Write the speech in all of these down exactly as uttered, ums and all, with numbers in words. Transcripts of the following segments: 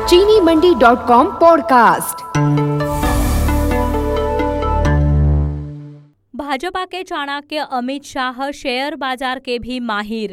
चीनी Mandi dot com podcast. Bhajpa के Chanakya Amit Shah share बाजार के भी माहिर।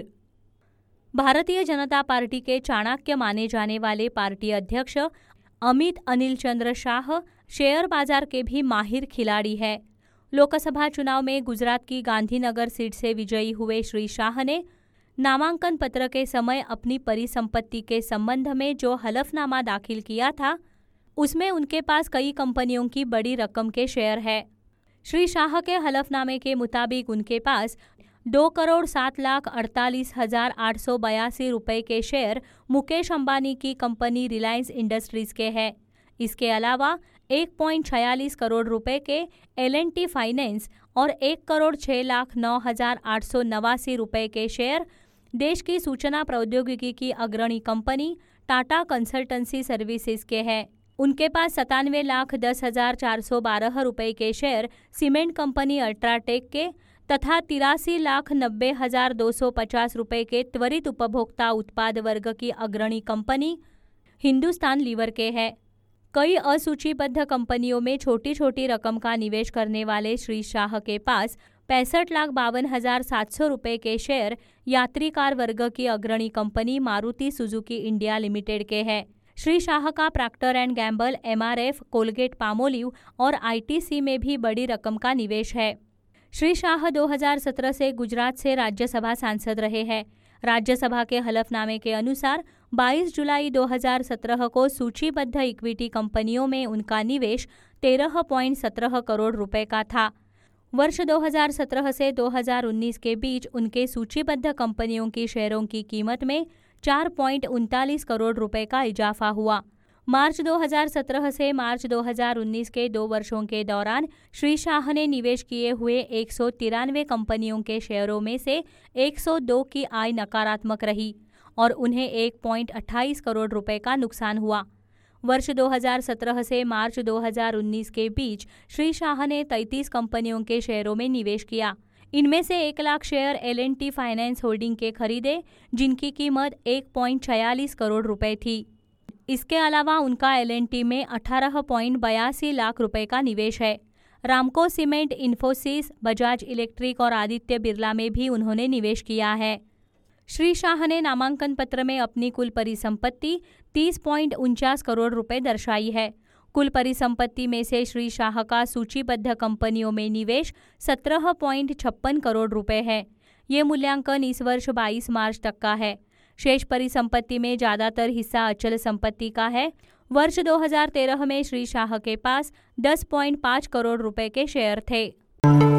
भारतीय जनता पार्टी के चाणक्य माने जाने वाले पार्टी अध्यक्ष अमित अनिल चंद्र शाह शेयर बाजार के भी माहिर खिलाड़ी है। लोकसभा चुनाव में गुजरात की गांधीनगर सीट से विजयी हुए श्री शाह ने नामांकन पत्र के समय अपनी परिसंपत्ति के संबंध में जो हलफनामा दाखिल किया था, उसमें उनके पास कई कंपनियों की बड़ी रकम के शेयर है। श्री शाह के हलफनामे के मुताबिक उनके पास दो करोड़ सात लाख अड़तालीस हजार आठ सौ बयासी रुपये के शेयर मुकेश अंबानी की कंपनी रिलायंस इंडस्ट्रीज के हैं। इसके अलावा एक पॉइंट छियालीस करोड़ रुपए के एल एंड टी फाइनेंस और एक करोड़ छः लाख नौ हजार आठ सौ नवासी रुपये के शेयर देश की सूचना प्रौद्योगिकी की अग्रणी कंपनी टाटा कंसल्टेंसी सर्विसेज के हैं। उनके पास सतानवे लाख दस हजार चार सौ बारह रुपये के शेयर सीमेंट कंपनी अल्ट्राटेक के तथा तिरासी लाख नब्बे हजार दो सौ पचास रुपये के त्वरित उपभोक्ता उत्पाद वर्ग की अग्रणी कंपनी हिंदुस्तान लीवर के हैं। कई असूचीबद्ध कंपनियों में छोटी छोटी रकम का निवेश करने वाले श्री शाह के पास पैंसठ लाख बावन हजार सात सौ रुपये के शेयर यात्री कार वर्ग की अग्रणी company Maruti Suzuki India limited के हैं। श्री शाह का Procter and Gamble, M R F, Colgate Palmolive और आई टी सी में भी बड़ी रकम का निवेश है। श्री शाह दो हज़ार सत्रह से गुजरात से राज्यसभा सांसद रहे हैं। राज्यसभा के हलफनामे के अनुसार बाईस जुलाई दो हज़ार सत्रह को सूचीबद्ध इक्विटी कंपनियों में उनका निवेश तेरह पॉइंट सत्रह करोड़ रुपए का था। वर्ष दो हज़ार सत्रह से दो हज़ार उन्नीस के बीच उनके सूचीबद्ध कंपनियों की शेयरों की कीमत में चार पॉइंट उनतालीस करोड़ रुपए का इजाफा हुआ। मार्च दो हज़ार सत्रह से मार्च दो हज़ार उन्नीस के दो वर्षों के दौरान श्री शाह ने निवेश किए हुए एक सौ तिरानवे कंपनियों के शेयरों में से एक सौ दो की आय नकारात्मक रही और उन्हें एक पॉइंट अट्ठाईस करोड़ रुपए का नुकसान हुआ। वर्ष दो हज़ार सत्रह से मार्च दो हज़ार उन्नीस के बीच श्री शाह ने तैंतीस कंपनियों के शेयरों में निवेश किया। इनमें से एक lakh share L and T finance holding के खरीदे, जिनकी कीमत एक पॉइंट छियालीस करोड़ रुपए थी। इसके अलावा उनका एल एंड टी में अठारह पॉइंट बयासी लाख रुपए का निवेश है। रामको सीमेंट, इन्फोसिस, बजाज इलेक्ट्रिक और आदित्य बिरला में भी उन्होंने निवेश किया है। श्री शाह ने नामांकन पत्र में अपनी कुल परिसंपत्ति तीस पॉइंट उनचास करोड़ रुपए दर्शाई है। कुल परिसंपत्ति में से श्री शाह का सूचीबद्ध कंपनियों में निवेश सत्रह पॉइंट छप्पन करोड़ रुपए है। ये मूल्यांकन इस वर्ष बाईस मार्च तक का है। शेष परिसंपत्ति में ज्यादातर हिस्सा अचल संपत्ति का है। वर्ष दो हज़ार तेरह में श्री शाह के पास दस पॉइंट पाँच करोड़ रुपए के शेयर थे।